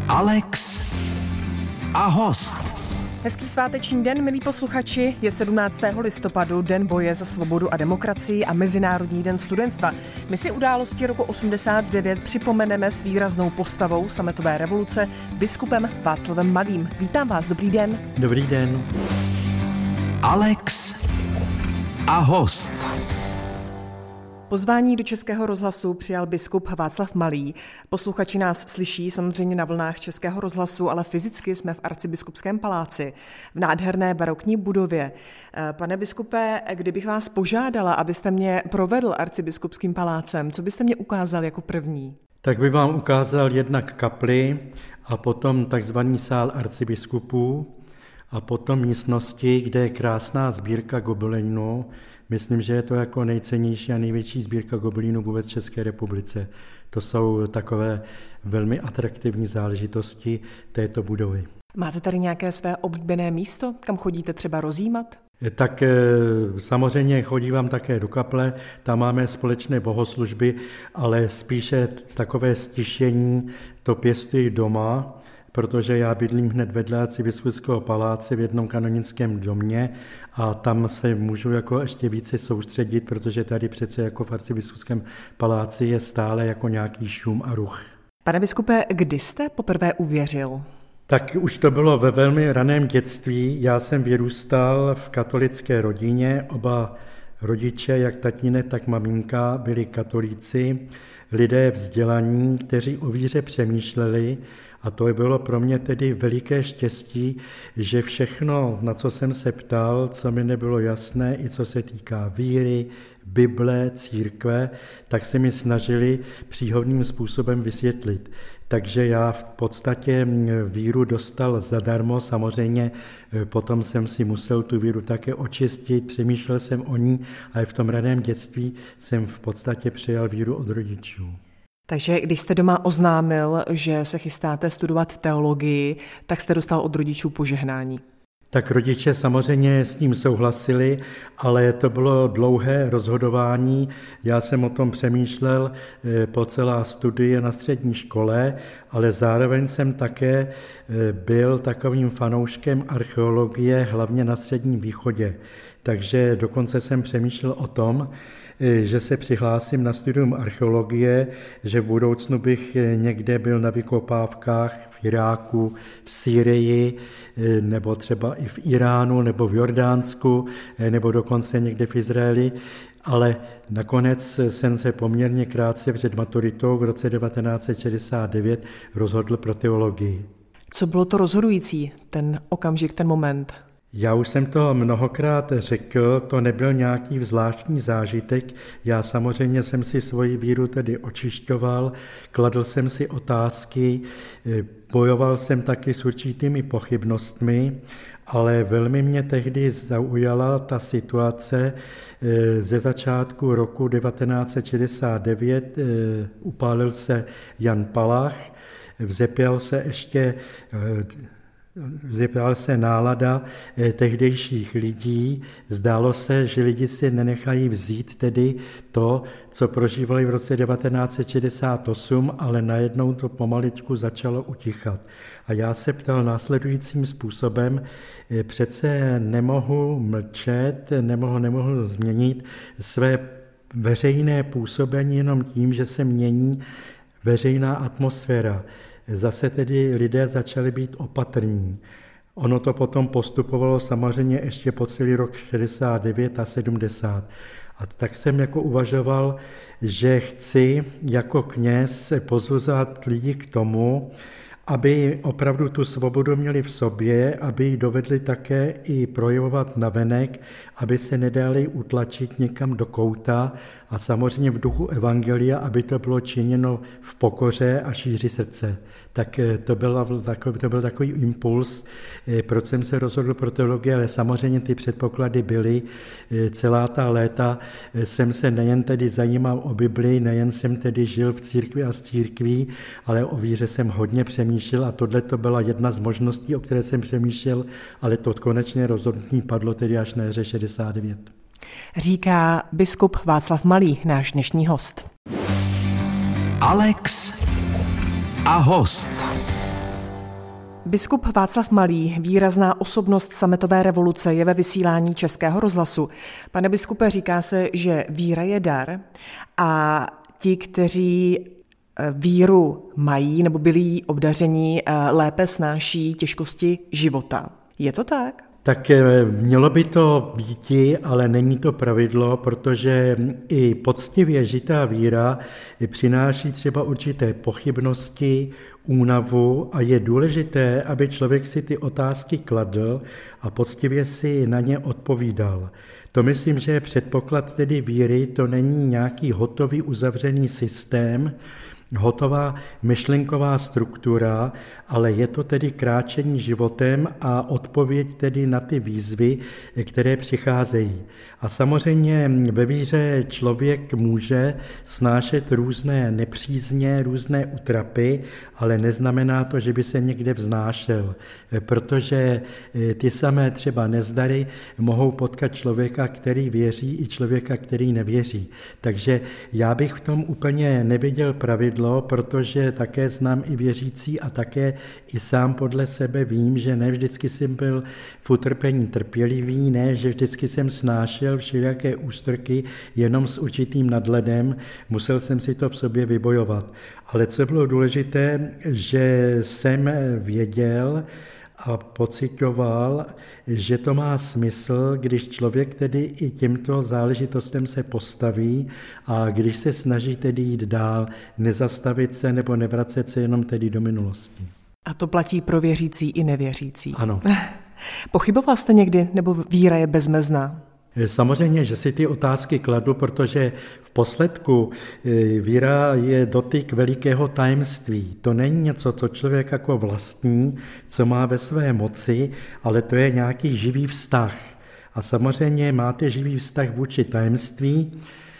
Alex a host. Hezký sváteční den, milí posluchači, je 17. listopadu, Den boje za svobodu a demokracii a Mezinárodní den studentstva. My si události roku 89 připomeneme s výraznou postavou sametové revoluce, biskupem Václavem Malým. Vítám vás, dobrý den. Dobrý den. Alex a host. Pozvání do Českého rozhlasu přijal biskup Václav Malý. Posluchači nás slyší samozřejmě na vlnách Českého rozhlasu, ale fyzicky jsme v Arcibiskupském paláci, v nádherné barokní budově. Pane biskupe, kdybych vás požádala, abyste mě provedl Arcibiskupským palácem, co byste mě ukázal jako první? Tak bych vám ukázal jednak kapli a potom takzvaný sál arcibiskupů a potom místnosti, kde je krásná sbírka gobelinů. Myslím, že je to jako nejcennější a největší sbírka gobelínů vůbec v České republice. To jsou takové velmi atraktivní záležitosti této budovy. Máte tady nějaké své oblíbené místo, kam chodíte třeba rozjímat? Tak samozřejmě chodívám také do kaple, tam máme společné bohoslužby, ale spíše takové stišení to pěstuji doma, protože já bydlím hned vedle Arcibiskupského paláce v jednom kanonickém domě a tam se můžu jako ještě více soustředit, protože tady přece jako v Arcibiskupském paláci je stále jako nějaký šum a ruch. Pane biskupe, kdy jste poprvé uvěřil? Tak už to bylo ve velmi raném dětství. Já jsem vyrůstal v katolické rodině, oba rodiče, jak tatínek, tak maminka, byli katolíci, lidé vzdělaní, kteří o víře přemýšleli. A to bylo pro mě tedy veliké štěstí, že všechno, na co jsem se ptal, co mi nebylo jasné, i co se týká víry, Bible, církve, tak se mi snažili příhodným způsobem vysvětlit. Takže já v podstatě víru dostal zadarmo, samozřejmě potom jsem si musel tu víru také očistit, přemýšlel jsem o ní, ale v tom raném dětství jsem v podstatě přijal víru od rodičů. Takže když jste doma oznámil, že se chystáte studovat teologii, tak jste dostal od rodičů požehnání. Tak rodiče samozřejmě s tím souhlasili, ale to bylo dlouhé rozhodování. Já jsem o tom přemýšlel po celá studie na střední škole, ale zároveň jsem také byl takovým fanouškem archeologie, hlavně na Středním východě. Takže dokonce jsem přemýšlel o tom, že se přihlásím na studium archeologie, že v budoucnu bych někde byl na vykopávkách v Iráku, v Sýrii, nebo třeba i v Iránu, nebo v Jordánsku, nebo dokonce někde v Izraeli, ale nakonec jsem se poměrně krátce před maturitou v roce 1969 rozhodl pro teologii. Co bylo to rozhodující, ten okamžik, ten moment? Já už jsem to mnohokrát řekl, to nebyl nějaký zvláštní zážitek. Já samozřejmě jsem si svoji víru tedy očišťoval, kladl jsem si otázky, bojoval jsem taky s určitými pochybnostmi, ale velmi mě tehdy zaujala ta situace. Ze začátku roku 1969 upálil se Jan Palach, vzepěl se nálada tehdejších lidí. Zdálo se, že lidi si nenechají vzít tedy to, co prožívali v roce 1968, ale najednou to pomaličku začalo utichat. A já se ptal následujícím způsobem, přece nemohu mlčet, nemohu změnit své veřejné působení jenom tím, že se mění veřejná atmosféra. Zase tedy lidé začali být opatrní. Ono to potom postupovalo samozřejmě ještě po celý rok 69 a 70. A tak jsem jako uvažoval, že chci jako kněz pozvat lidi k tomu, aby opravdu tu svobodu měli v sobě, aby ji dovedli také i projevovat navenek, aby se nedali utlačit někam do kouta a samozřejmě v duchu evangelia, aby to bylo činěno v pokoře a šíři srdce. Tak to byl takový impuls, proč jsem se rozhodl pro teologii, ale samozřejmě ty předpoklady byly. Celá ta léta jsem se nejen tedy zajímal o Bibli, nejen jsem tedy žil v církvi a z církví, ale o víře jsem hodně přemýšlel a tohle to byla jedna z možností, o které jsem přemýšlel, ale to konečné rozhodnutí padlo tedy až na jaře 69. Říká biskup Václav Malý, náš dnešní host. Alex a host. Biskup Václav Malý, výrazná osobnost sametové revoluce, je ve vysílání Českého rozhlasu. Pane biskupe, říká se, že víra je dar a ti, kteří víru mají nebo byli jí obdaření, lépe snáší těžkosti života. Je to tak? Tak mělo by to býti, ale není to pravidlo, protože i poctivě žitá víra přináší třeba určité pochybnosti, únavu a je důležité, aby člověk si ty otázky kladl a poctivě si na ně odpovídal. To myslím, že je předpoklad tedy víry, to není nějaký hotový uzavřený systém, hotová myšlenková struktura, ale je to tedy kráčení životem a odpověď tedy na ty výzvy, které přicházejí. A samozřejmě ve víře člověk může snášet různé nepřízně, různé útrapy, ale neznamená to, že by se někde vznášel, protože ty samé třeba nezdary mohou potkat člověka, který věří, i člověka, který nevěří. Takže já bych v tom úplně neviděl pravidlo, protože také znám i věřící a také i sám podle sebe vím, že ne vždycky jsem byl v utrpení trpělivý, ne, že vždycky jsem snášel všelijaké ústrky jenom s určitým nadhledem, musel jsem si to v sobě vybojovat. Ale co bylo důležité, že jsem věděl a pocitoval, že to má smysl, když člověk tedy i těmto záležitostem se postaví a když se snaží tedy jít dál, nezastavit se nebo nevracet se jenom tedy do minulosti. A to platí pro věřící i nevěřící. Ano. Pochyboval jste někdy, nebo víra je bezmezná? Samozřejmě, že si ty otázky kladu, protože v posledku víra je dotyk velikého tajemství. To není něco, co člověk jako vlastní, co má ve své moci, ale to je nějaký živý vztah. A samozřejmě máte živý vztah vůči tajemství.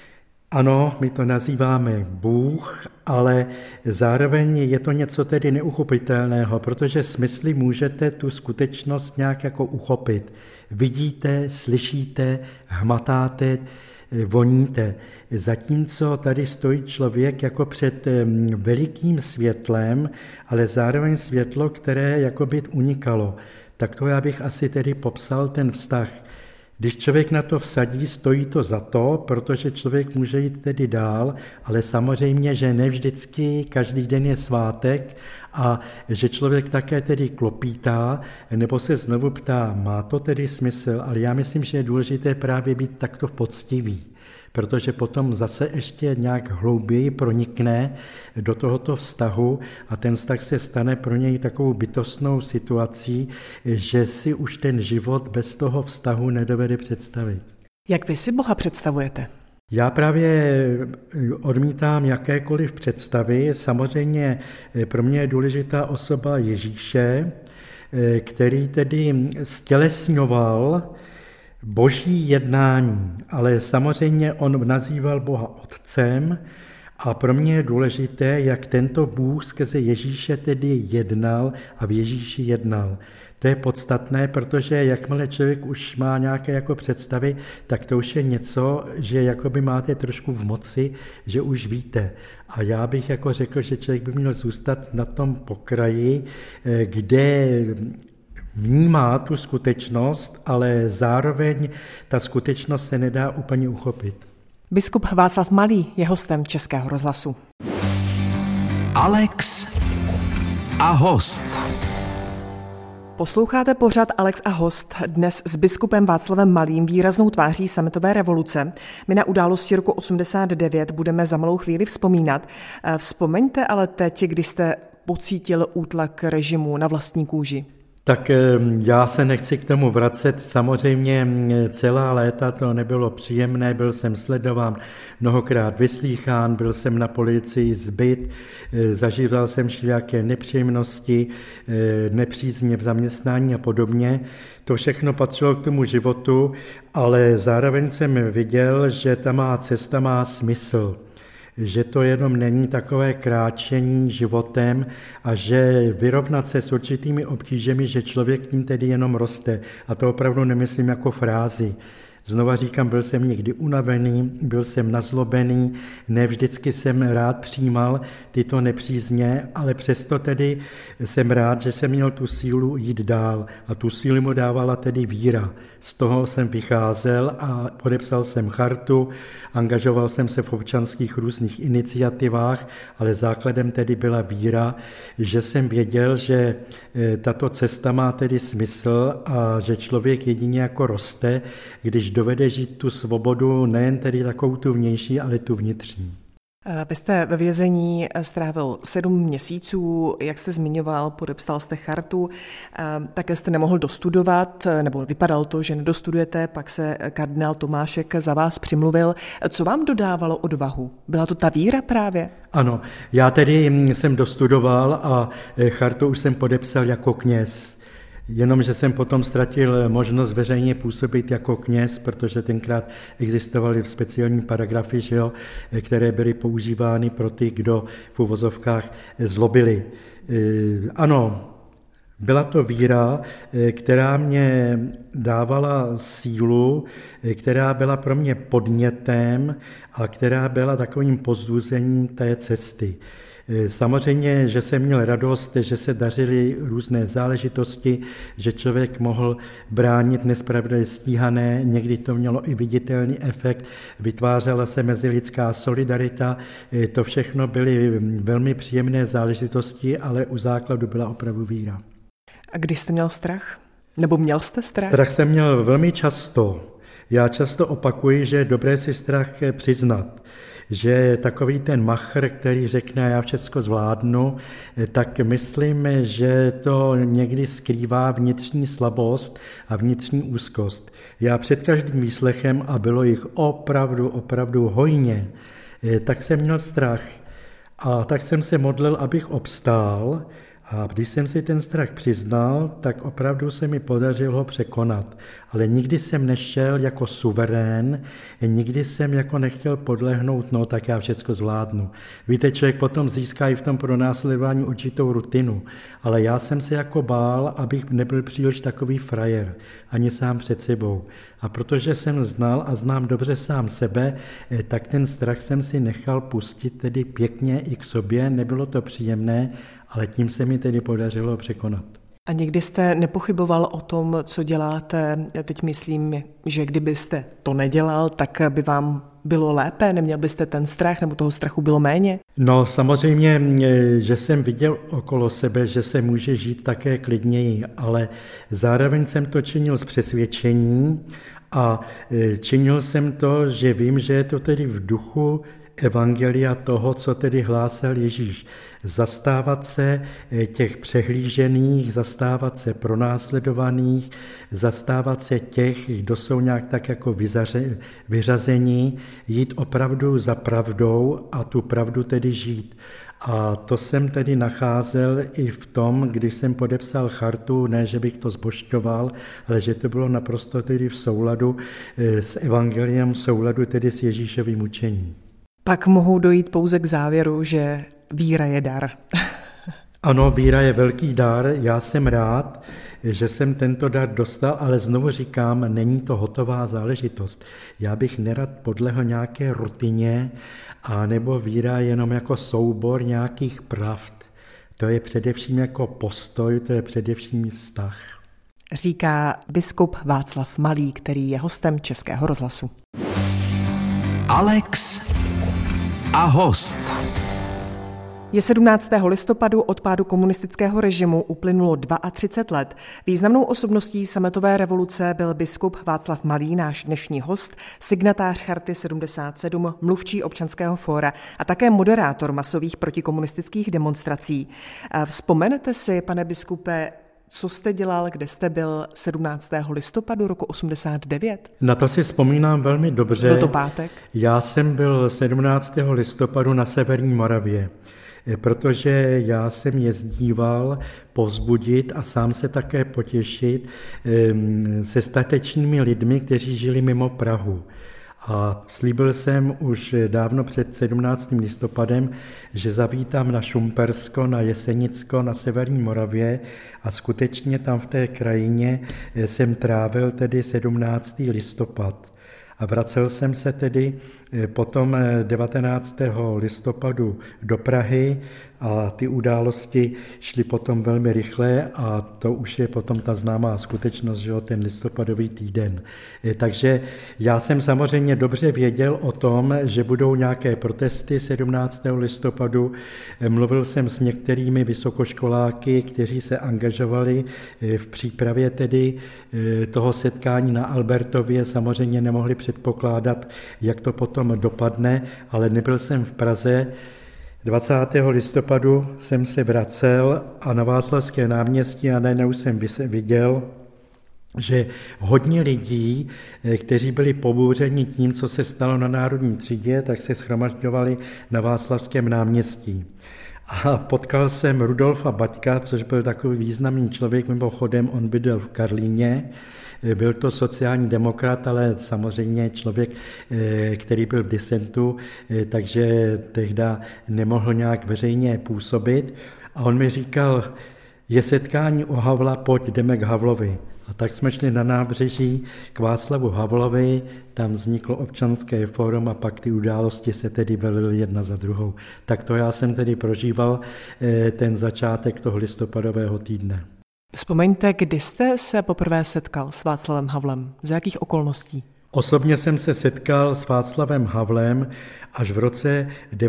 Ano, my to nazýváme Bůh, ale zároveň je to něco tedy neuchopitelného, protože smysly můžete tu skutečnost nějak jako uchopit. Vidíte, slyšíte, hmatáte, voníte. Zatímco tady stojí člověk jako před velikým světlem, ale zároveň světlo, které jako by unikalo. Tak to já bych asi tedy popsal ten vztah. Když člověk na to vsadí, stojí to za to, protože člověk může jít tedy dál, ale samozřejmě, že ne vždycky každý den je svátek a že člověk také tedy klopítá, nebo se znovu ptá, má to tedy smysl, ale já myslím, že je důležité právě být takto poctivý, protože potom zase ještě nějak hlouběji pronikne do tohoto vztahu a ten vztah se stane pro něj takovou bytostnou situací, že si už ten život bez toho vztahu nedovede představit. Jak vy si Boha představujete? Já právě odmítám jakékoliv představy. Samozřejmě pro mě je důležitá osoba Ježíše, který tedy stělesňoval boží jednání, ale samozřejmě on nazýval Boha Otcem a pro mě je důležité, jak tento Bůh skrze Ježíše tedy jednal a v Ježíši jednal. To je podstatné, protože jakmile člověk už má nějaké jako představy, tak to už je něco, že jakoby máte trošku v moci, že už víte. A já bych jako řekl, že člověk by měl zůstat na tom pokraji, kde vnímá tu skutečnost, ale zároveň ta skutečnost se nedá úplně uchopit. Biskup Václav Malý je hostem Českého rozhlasu. Alex a host. Posloucháte pořad Alex a host dnes s biskupem Václavem Malým, výraznou tváří sametové revoluce. My na události roku 89 budeme za malou chvíli vzpomínat. Vzpomeňte ale teď, kdy jste pocítil útlak režimu na vlastní kůži. Tak já se nechci k tomu vracet. Samozřejmě celá léta to nebylo příjemné, byl jsem sledován, mnohokrát vyslýchán, byl jsem na policii zbyt, zažíval jsem všelijaké nepříjemnosti, nepřízně v zaměstnání a podobně. To všechno patřilo k tomu životu, ale zároveň jsem viděl, že ta má cesta má smysl. Že to jenom není takové kráčení životem a že vyrovnat se s určitými obtížemi, že člověk tím tedy jenom roste. A to opravdu nemyslím jako frázi. Znova říkám, byl jsem někdy unavený, byl jsem nazlobený, ne vždycky jsem rád přijímal tyto nepřízně, ale přesto tedy jsem rád, že jsem měl tu sílu jít dál a tu sílu mu dávala tedy víra. Z toho jsem vycházel a podepsal jsem chartu, angažoval jsem se v občanských různých iniciativách, ale základem tedy byla víra, že jsem věděl, že tato cesta má tedy smysl a že člověk jedině jako roste, když dovede žít tu svobodu, nejen tedy takovou tu vnější, ale tu vnitřní. Vy jste ve vězení strávil 7 měsíců, jak jste zmiňoval, podepsal jste chartu, také jste nemohl dostudovat, nebo vypadalo to, že nedostudujete, pak se kardinál Tomášek za vás přimluvil. Co vám dodávalo odvahu? Byla to ta víra právě? Ano, já tedy jsem dostudoval a chartu už jsem podepsal jako kněz. Jenomže jsem potom ztratil možnost veřejně působit jako kněz, protože tenkrát existovaly speciální paragrafy, že jo, které byly používány pro ty, kdo v uvozovkách zlobili. Ano, byla to víra, která mě dávala sílu, která byla pro mě podnětem a která byla takovým povzbuzením té cesty. Samozřejmě, že jsem měl radost, že se dařily různé záležitosti, že člověk mohl bránit nespravedlivě stíhané, někdy to mělo i viditelný efekt, vytvářela se mezilidská solidarita, to všechno byly velmi příjemné záležitosti, ale u základu byla opravdu víra. A kdy jste měl strach? Nebo měl jste strach? Strach jsem měl velmi často. Já často opakuji, že je dobré si strach přiznat, že takový ten machr, který řekne, já všechno zvládnu, tak myslím, že to někdy skrývá vnitřní slabost a vnitřní úzkost. Já před každým výslechem, a bylo jich opravdu hojně, tak jsem měl strach. A tak jsem se modlil, abych obstál, a když jsem si ten strach přiznal, tak opravdu se mi podařilo ho překonat. Ale nikdy jsem nešel jako suverén, nikdy jsem jako nechtěl podlehnout, no tak já všechno zvládnu. Víte, člověk potom získá i v tom pronásledování určitou rutinu, ale já jsem se jako bál, abych nebyl příliš takový frajer, ani sám před sebou. A protože jsem znal a znám dobře sám sebe, tak ten strach jsem si nechal pustit tedy pěkně i k sobě, nebylo to příjemné, ale tím se mi tedy podařilo překonat. A někdy jste nepochyboval o tom, co děláte? Já teď myslím, že kdybyste to nedělal, tak by vám bylo lépe? Neměl byste ten strach, nebo toho strachu bylo méně? No samozřejmě, že jsem viděl okolo sebe, že se může žít také klidněji, ale zároveň jsem to činil z přesvědčení a činil jsem to, že vím, že je to tedy v duchu evangelia toho, co tedy hlásal Ježíš. Zastávat se těch přehlížených, zastávat se pronásledovaných, zastávat se těch, kdo jsou nějak tak jako vyřazení, jít opravdu za pravdou a tu pravdu tedy žít. A to jsem tedy nacházel i v tom, když jsem podepsal chartu, ne, že bych to zbožťoval, ale že to bylo naprosto tedy v souladu s evangeliem, v souladu tedy s Ježíšovým učením. Pak mohou dojít pouze k závěru, že víra je dar. Ano, víra je velký dar, já jsem rád, že jsem tento dar dostal, ale znovu říkám, není to hotová záležitost. Já bych nerad podlehl nějaké rutině, anebo víra jenom jako soubor nějakých pravd. To je především jako postoj, to je především vztah. Říká biskup Václav Malý, který je hostem Českého rozhlasu. Alex a host. Je 17. listopadu, od pádu komunistického režimu uplynulo 32 let. Významnou osobností sametové revoluce byl biskup Václav Malý, náš dnešní host, signatář Charty 77, mluvčí Občanského fóra a také moderátor masových protikomunistických demonstrací. Vzpomenete si, pane biskupe, co jste dělal, kde jste byl 17. listopadu roku 89? Na to si vzpomínám velmi dobře. Byl to pátek? Já jsem byl 17. listopadu na Severní Moravě, protože já jsem jezdíval povzbudit a sám se také potěšit se statečnými lidmi, kteří žili mimo Prahu. A slíbil jsem už dávno před 17. listopadem, že zavítám na Šumpersko, na Jesenicko, na Severní Moravě a skutečně tam v té krajině jsem trávil tedy 17. listopad. A vracel jsem se tedy potom 19. listopadu do Prahy a ty události šly potom velmi rychle a to už je potom ta známá skutečnost, že ten listopadový týden. Takže já jsem samozřejmě dobře věděl o tom, že budou nějaké protesty 17. listopadu. Mluvil jsem s některými vysokoškoláky, kteří se angažovali v přípravě tedy toho setkání na Albertově. Samozřejmě nemohli předpokládat, jak to potom dopadne, ale nebyl jsem v Praze. 20. listopadu jsem se vracel a na Václavské náměstí a najednou jsem viděl, že hodně lidí, kteří byli pobouřeni tím, co se stalo na Národní třídě, tak se shromažďovali na Václavském náměstí. A potkal jsem Rudolfa Baťka, což byl takový významný člověk, mimochodem on bydlel v Karlíně. Byl to sociální demokrat, ale samozřejmě člověk, který byl v disentu, takže tehdy nemohl nějak veřejně působit. A on mi říkal, je setkání u Havla, pojď, jdeme k Havlovi. A tak jsme šli na nábřeží k Václavu Havlovi, tam vzniklo občanské fórum a pak ty události se tedy velily jedna za druhou. Tak to já jsem tedy prožíval ten začátek toho listopadového týdne. Vzpomeňte, kdy jste se poprvé setkal s Václavem Havlem? Za jakých okolností? Osobně jsem se setkal s Václavem Havlem až v roce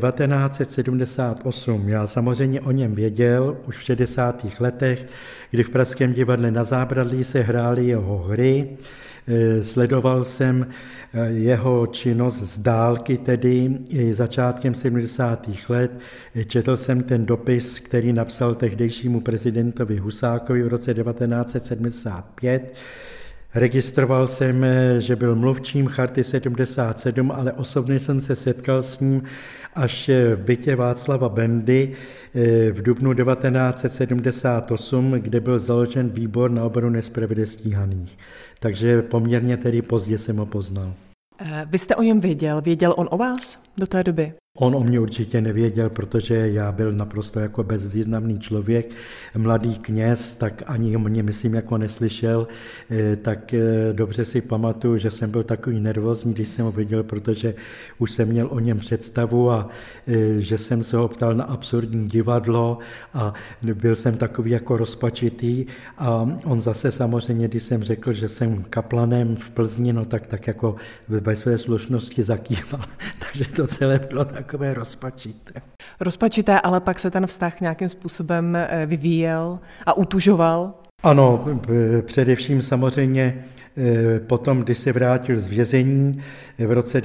1978. Já samozřejmě o něm věděl už v 60. letech, kdy v Pražském divadle Na Zábradlí se hrály jeho hry. Sledoval jsem jeho činnost z dálky, tedy i začátkem 70. let. Četl jsem ten dopis, který napsal tehdejšímu prezidentovi Husákovi v roce 1975. Registroval jsem, že byl mluvčím Charty 77, ale osobně jsem se setkal s ním až v bytě Václava Bendy v dubnu 1978, kde byl založen výbor na obranu nespravedlivě stíhaných. Takže poměrně tedy pozdě jsem ho poznal. Vy jste o něm věděl? Věděl on o vás do té doby? On o mě určitě nevěděl, protože já byl naprosto jako bezvýznamný člověk, mladý kněz, tak ani o mě, myslím, jako neslyšel, tak dobře si pamatuju, že jsem byl takový nervózní, když jsem ho viděl, protože už jsem měl o něm představu a že jsem se ho ptal na absurdní divadlo a byl jsem takový jako rozpačitý a on zase samozřejmě, když jsem řekl, že jsem kaplanem v Plzni, no tak jako ve své slušnosti zakýval, takže to celé bylo takové rozpačité. Rozpačité, ale pak se ten vztah nějakým způsobem vyvíjel a utužoval? Ano, především samozřejmě potom, když se vrátil z vězení v roce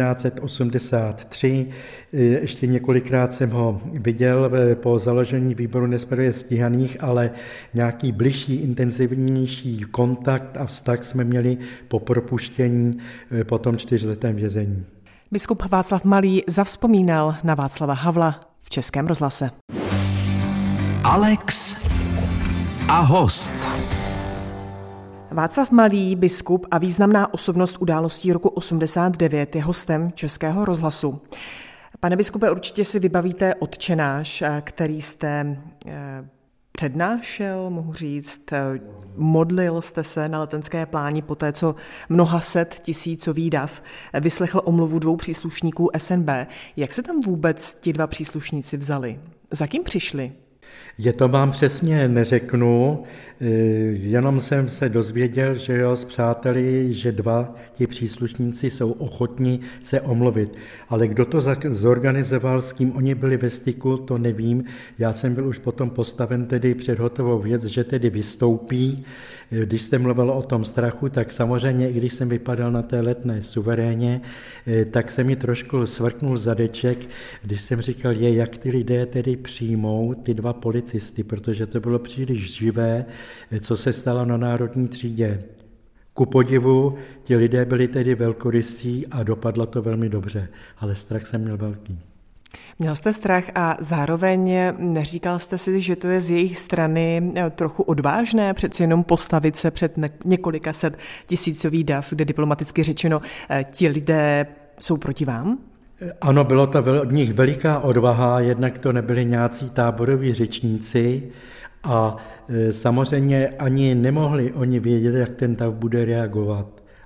1983, ještě několikrát jsem ho viděl po založení výboru nespravedlivě stíhaných, ale nějaký bližší, intenzivnější kontakt a vztah jsme měli po propuštění po tom 4letém vězení. Biskup Václav Malý zavzpomínal na Václava Havla v Českém rozhlase. Alex a host. Václav Malý, biskup a významná osobnost událostí roku 89 je hostem Českého rozhlasu. Pane biskupe, určitě si vybavíte Otčenáš, který jste přednášel, mohu říct, modlil jste se na Letenské pláni poté, co mnoha set tisícový dav vyslechl omluvu 2 příslušníků SNB. Jak se tam vůbec ti 2 příslušníci vzali? Za kým přišli? Je to vám přesně neřeknu, jenom jsem se dozvěděl, že s přáteli, že 2 ti příslušníci jsou ochotní se omluvit. Ale kdo to zorganizoval, s kým oni byli ve styku, to nevím. Já jsem byl už potom postaven tedy před hotovou věc, že tedy vystoupí. Když jste mluvil o tom strachu, tak samozřejmě, i když jsem vypadal na té Letné suveréně, tak se mi trošku svrknul zadeček, když jsem říkal, jak ty lidé tedy přijmou ty 2 policisty, protože to bylo příliš živé, co se stalo na Národní třídě. Ku podivu, ti lidé byli tedy velkorysí a dopadlo to velmi dobře, ale strach jsem měl velký. Měl jste strach a zároveň neříkal jste si, že to je z jejich strany trochu odvážné přeci jenom postavit se před několika set tisícový dav, kde diplomaticky řečeno ti lidé jsou proti vám? Ano, bylo to od nich veliká odvaha, jednak to nebyli nějací táboroví řečníci a samozřejmě ani nemohli oni vědět, jak ten dav bude reagovat.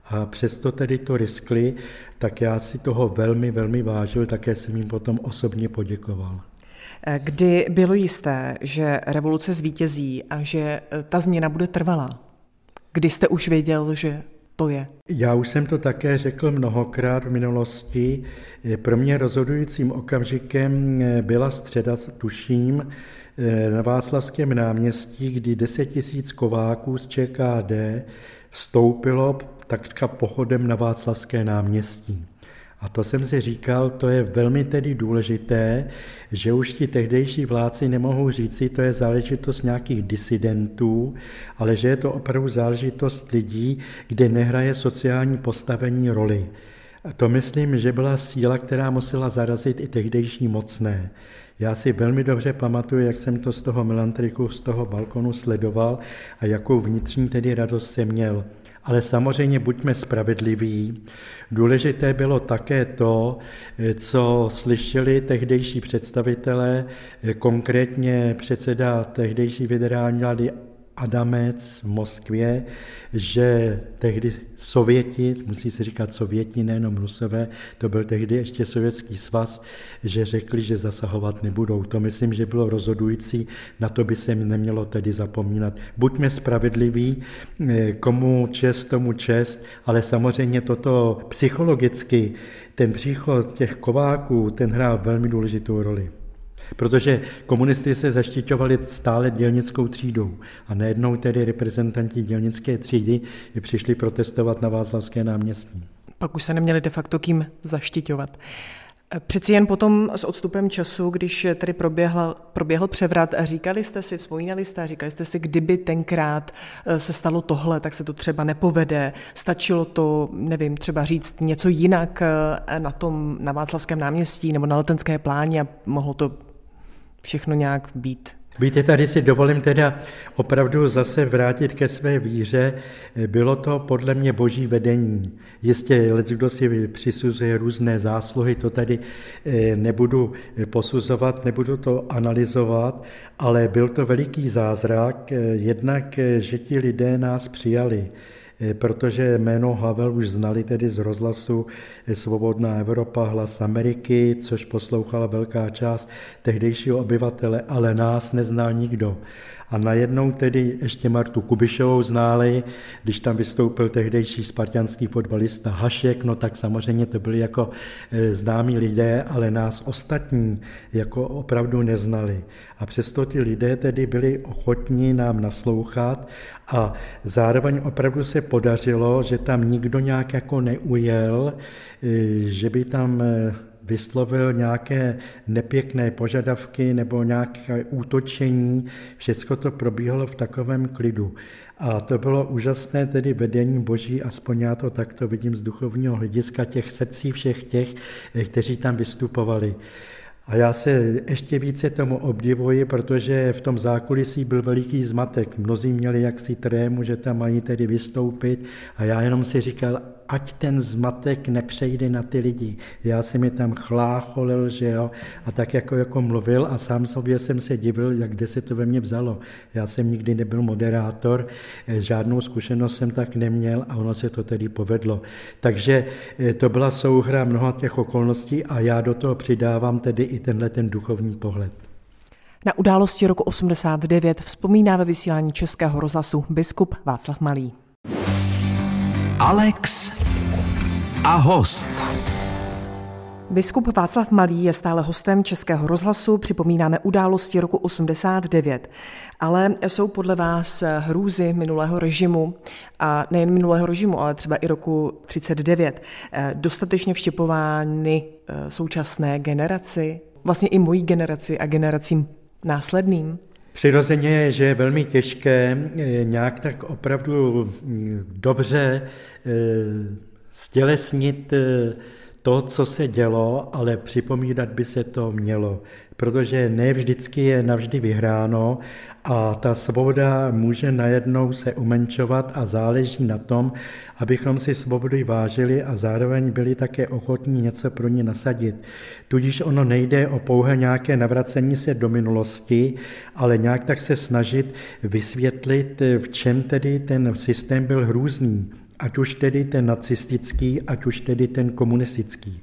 a přesto tedy to riskli, tak já si toho velmi, velmi vážil, také jsem jim potom osobně poděkoval. Kdy bylo jisté, že revoluce zvítězí a že ta změna bude trvalá? Kdy jste už věděl, že to je? Já už jsem to také řekl mnohokrát v minulosti. Pro mě rozhodujícím okamžikem byla středa, tuším, na Václavském náměstí, kdy 10 000 kováků z ČKD vstoupilo takřka pochodem na Václavské náměstí. A to jsem si říkal, to je velmi tedy důležité, že už ti tehdejší vládci nemohou říci, to je záležitost nějakých disidentů, ale že je to opravdu záležitost lidí, kde nehraje sociální postavení roli. A to myslím, že byla síla, která musela zarazit i tehdejší mocné. Já si velmi dobře pamatuju, jak jsem to z toho melantriku, z toho balkonu sledoval a jakou vnitřní tedy radost jsem měl. Ale samozřejmě buďme spravedliví. Důležité bylo také to, co slyšeli tehdejší představitelé, konkrétně předseda tehdejší federální vlády Adamec v Moskvě, že tehdy Sověti, musí se říkat Sověti, nejenom Rusové, to byl tehdy ještě Sovětský svaz, že řekli, že zasahovat nebudou. To myslím, že bylo rozhodující, na to by se nemělo tedy zapomínat. Buďme spravedliví, komu čest, tomu čest, ale samozřejmě toto psychologicky, ten příchod těch kováků, ten hrál velmi důležitou roli. Protože komunisty se zaštiťovali stále dělnickou třídou a najednou tedy reprezentanti dělnické třídy přišli protestovat na Václavské náměstí. Pak už se neměli de facto zaštiťovat. Přeci jen potom s odstupem času, když tedy proběhl převrat, vzpomínali jste, kdyby tenkrát se stalo tohle, tak se to třeba nepovede. Stačilo to, nevím, třeba říct něco jinak na Václavském náměstí nebo na Letenské pláni a mohlo to všechno nějak být. Víte, tady si dovolím teda opravdu zase vrátit ke své víře. Bylo to podle mě boží vedení. Jistě kdo si přisuzuje různé zásluhy, to tady nebudu posuzovat, nebudu to analyzovat, ale byl to veliký zázrak, jednak, že ti lidé nás přijali, protože jméno Havel už znali tedy z rozhlasu Svobodná Evropa, Hlas Ameriky, což poslouchala velká část tehdejšího obyvatele, ale nás neznal nikdo. A najednou tedy ještě Martu Kubišovou znali, když tam vystoupil tehdejší spartanský fotbalista Hašek, no tak samozřejmě to byli jako známí lidé, ale nás ostatní jako opravdu neznali. A přesto ti lidé tedy byli ochotní nám naslouchat a zároveň opravdu se podařilo, že tam nikdo nějak jako neujel, že by tam vyslovil nějaké nepěkné požadavky nebo nějaké útočení. Všechno to probíhalo v takovém klidu. A to bylo úžasné tedy vedení Boží, aspoň já to takto vidím z duchovního hlediska těch srdcí všech těch, kteří tam vystupovali. A já se ještě více tomu obdivuji, protože v tom zákulisí byl veliký zmatek. Mnozí měli jaksi trému, že tam mají tedy vystoupit a já jenom si říkal, ať ten zmatek nepřejde na ty lidi. Já jsem mi tam chlácholil, že jo, a tak jako mluvil a sám sobě jsem se divil, jak kde se to ve mně vzalo. Já jsem nikdy nebyl moderátor, žádnou zkušenost jsem tak neměl a ono se to tedy povedlo. Takže to byla souhra mnoha těch okolností a já do toho přidávám tedy i ten duchovní pohled. Na události roku 89 vzpomíná ve vysílání Českého rozhlasu biskup Václav Malý. Alex a host. Biskup Václav Malý je stále hostem Českého rozhlasu, připomínáme události roku 89. Ale jsou podle vás hrůzy minulého režimu, a nejen minulého režimu, ale třeba i roku 39, dostatečně vštěpovány současné generaci, vlastně i mojí generaci a generacím následným? Přirozeně, že je velmi těžké nějak tak opravdu dobře stělesnit to, co se dělo, ale připomínat by se to mělo, protože ne vždycky je navždy vyhráno a ta svoboda může najednou se umenšovat a záleží na tom, abychom si svobody vážili a zároveň byli také ochotní něco pro ní nasadit. Tudíž ono nejde o pouhé nějaké navracení se do minulosti, ale nějak tak se snažit vysvětlit, v čem tedy ten systém byl hrůzný. ať už tedy ten nacistický, ať už tedy ten komunistický.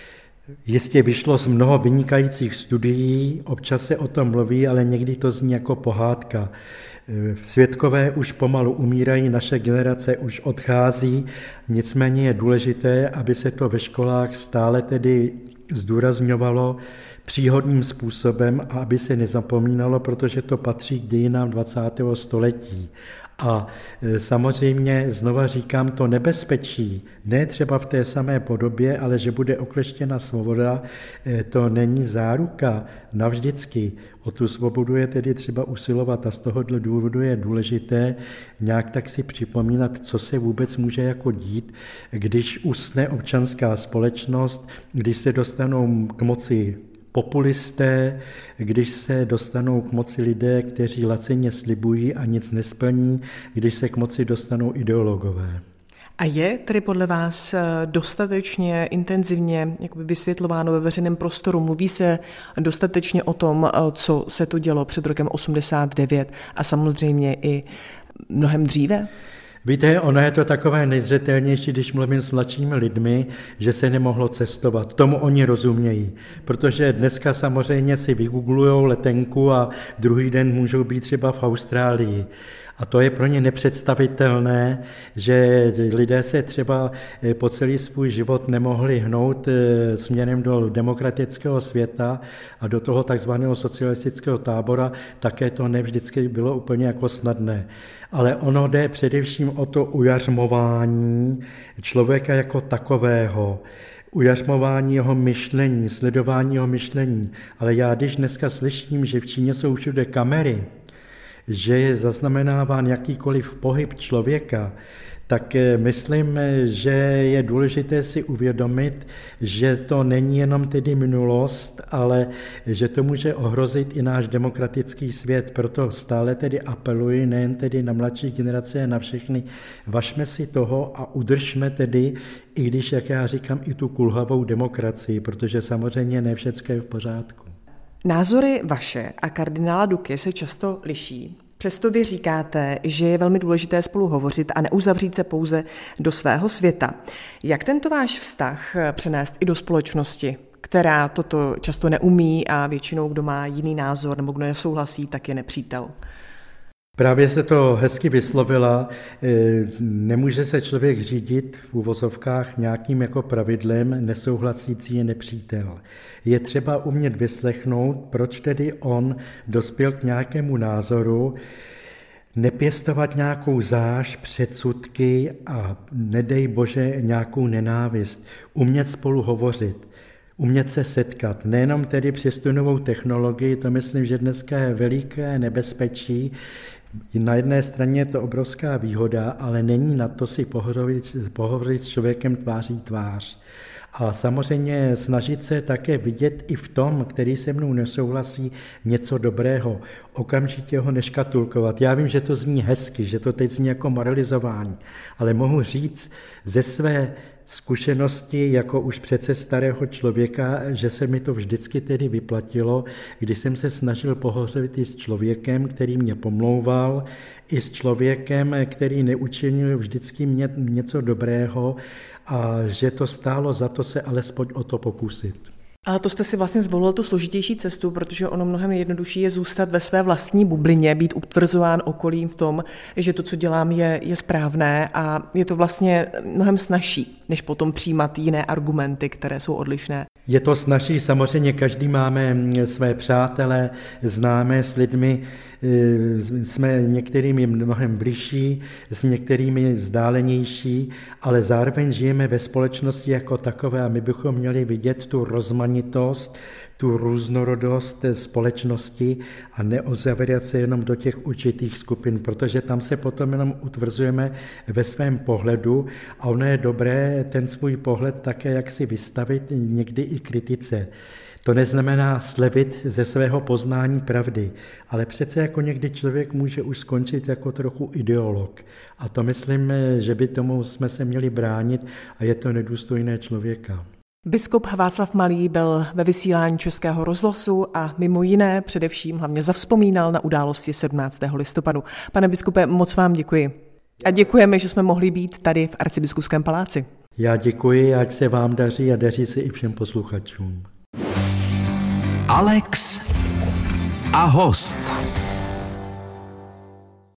Jistě vyšlo z mnoho vynikajících studií, občas se o tom mluví, ale někdy to zní jako pohádka. Svědkové už pomalu umírají, naše generace už odchází, nicméně je důležité, aby se to ve školách stále tedy zdůrazňovalo příhodným způsobem a aby se nezapomínalo, protože to patří k dějinám 20. století. A samozřejmě znova říkám, to nebezpečí, ne třeba v té samé podobě, ale že bude okleštěna svoboda, to není záruka navždycky. O tu svobodu je tedy třeba usilovat a z tohohle důvodu je důležité nějak tak si připomínat, co se vůbec může jako dít, když usne občanská společnost, když se dostanou k moci populisté, když se dostanou k moci lidé, kteří lacině slibují a nic nesplní, když se k moci dostanou ideologové. A je tedy podle vás dostatečně intenzivně vysvětlováno ve veřejném prostoru? Mluví se dostatečně o tom, co se tu dělo před rokem 89 a samozřejmě i mnohem dříve? Víte, ono je to takové nejzřetelnější, když mluvím s mladšími lidmi, že se nemohlo cestovat. Tomu oni rozumějí, protože dneska samozřejmě si vygooglujou letenku a druhý den můžou být třeba v Austrálii. A to je pro ně nepředstavitelné, že lidé se třeba po celý svůj život nemohli hnout směrem do demokratického světa a do toho takzvaného socialistického tábora, také to nevždycky bylo úplně jako snadné. Ale ono jde především o to ujařmování člověka jako takového, ujařmování jeho myšlení, sledování jeho myšlení. Ale já když dneska slyším, že v Číně jsou všude kamery, že je zaznamenáván jakýkoliv pohyb člověka, tak myslím, že je důležité si uvědomit, že to není jenom tedy minulost, ale že to může ohrozit i náš demokratický svět. Proto stále tedy apeluji nejen tedy na mladší generace, na všechny. Važme si toho a udržme tedy, i když, jak já říkám, i tu kulhavou demokracii, protože samozřejmě ne všechno je v pořádku. Názory vaše a kardinála Duky se často liší. Přesto vy říkáte, že je velmi důležité spolu hovořit a neuzavřít se pouze do svého světa. Jak tento váš vztah přenést i do společnosti, která toto často neumí a většinou, kdo má jiný názor nebo kdo nesouhlasí, tak je nepřítel? Právě se to hezky vyslovila, nemůže se člověk řídit v uvozovkách nějakým jako pravidlem, nesouhlasící je nepřítel. Je třeba umět vyslechnout, proč tedy on dospěl k nějakému názoru, nepěstovat nějakou zášť, předsudky a nedej Bože nějakou nenávist, umět spolu hovořit. Umět se setkat, nejenom tedy přes tu novou technologii, to myslím, že dneska je veliké nebezpečí. Na jedné straně je to obrovská výhoda, ale není na to si pohovořit s člověkem tváří tvář. A samozřejmě snažit se také vidět i v tom, který se mnou nesouhlasí, něco dobrého. Okamžitě ho neškatulkovat. Já vím, že to zní hezky, že to teď zní jako moralizování, ale mohu říct ze své zkušenosti jako už přece starého člověka, že se mi to vždycky tedy vyplatilo, když jsem se snažil pohovořit i s člověkem, který mě pomlouval, i s člověkem, který neučinil vždycky mě něco dobrého a že to stálo za to se alespoň o to pokusit. Ale to jste si vlastně zvolil tu složitější cestu, protože ono mnohem jednodušší je zůstat ve své vlastní bublině, být utvrzován okolím v tom, že to, co dělám, je správné a je to vlastně mnohem snazší, než potom přijímat jiné argumenty, které jsou odlišné. Je to snazší, samozřejmě každý máme své přátele, známe s lidmi, jsme některými mnohem bližší, s některými vzdálenější, ale zároveň žijeme ve společnosti jako takové a my bychom měli vidět tu rozmanitost, tu různorodost společnosti a neozavírat se jenom do těch určitých skupin, protože tam se potom jenom utvrzujeme ve svém pohledu a ono je dobré ten svůj pohled také jak si vystavit někdy i kritice. To neznamená slevit ze svého poznání pravdy, ale přece jako někdy člověk může už skončit jako trochu ideolog. A to myslím, že by tomu jsme se měli bránit a je to nedůstojné člověka. Biskup Václav Malý byl ve vysílání Českého rozhlasu a mimo jiné především hlavně zavzpomínal na události 17. listopadu. Pane biskupe, moc vám děkuji. A děkujeme, že jsme mohli být tady v Arcibiskupském paláci. Já děkuji, ať se vám daří a daří se i všem posluchačům. Alex a host.